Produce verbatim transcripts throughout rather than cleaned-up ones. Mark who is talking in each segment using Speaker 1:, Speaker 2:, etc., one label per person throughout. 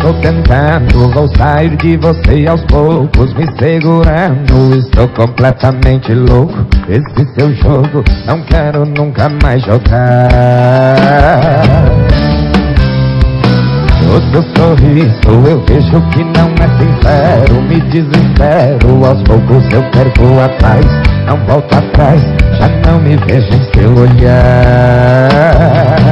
Speaker 1: tô tentando, vou sair de você aos poucos, me segurando. Estou completamente louco, esse seu jogo não quero nunca mais jogar. O seu sorriso eu vejo que não é sincero, me desespero, aos poucos eu perco a paz. Não volto atrás, já não me vejo em seu olhar.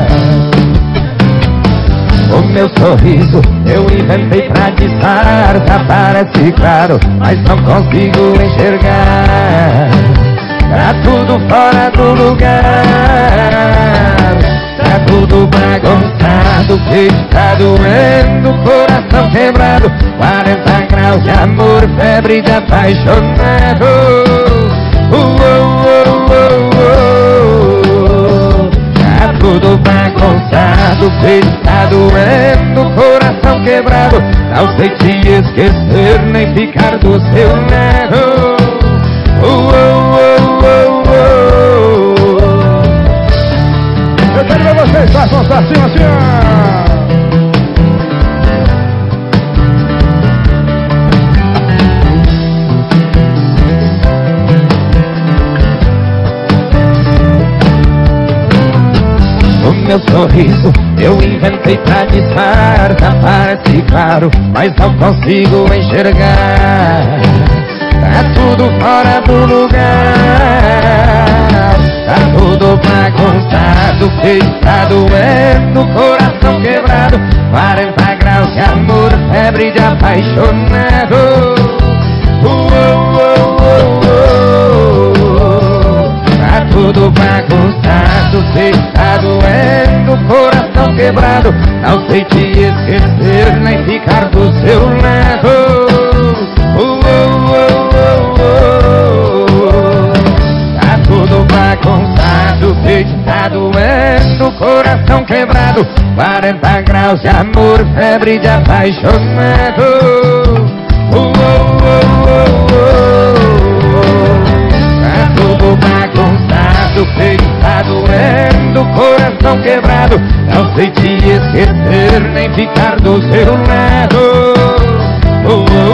Speaker 1: O meu sorriso eu inventei pra disfarçar, parece claro, mas não consigo enxergar. Tá tudo fora do lugar, tá tudo bagunçado, peito tá doendo, coração quebrado, quarenta graus de amor, febre de apaixonado. Uh, uh, uh, uh, uh. Tá tudo bagunçado, peito tá doendo, coração quebrado, não sei te esquecer nem ficar do seu lado. Uh, uh, uh, uh, uh.
Speaker 2: Eu quero ver vocês, façam só assim, assim, ó.
Speaker 1: O meu sorriso eu inventei pra disfarçar, parece claro, mas não consigo enxergar. Tá tudo fora do lugar, tá tudo bagunçado, peito tá doendo, coração quebrado, quarenta graus de amor, febre de apaixonado. Uh, uh, uh, uh, uh. Tá tudo bagunçado, peito tá doendo, coração quebrado, não sei te esquecer nem ficar do seu lado. Uh, uh, uh, uh, uh. Tá tudo bagunçado, peito tá doendo, coração quebrado, quarenta graus de amor, febre de apaixonado. Uh, uh, uh, uh, uh. Tá tudo bagunçado, peito tá doendo, coração quebrado, não sei te esquecer nem ficar do seu lado. Uh, uh.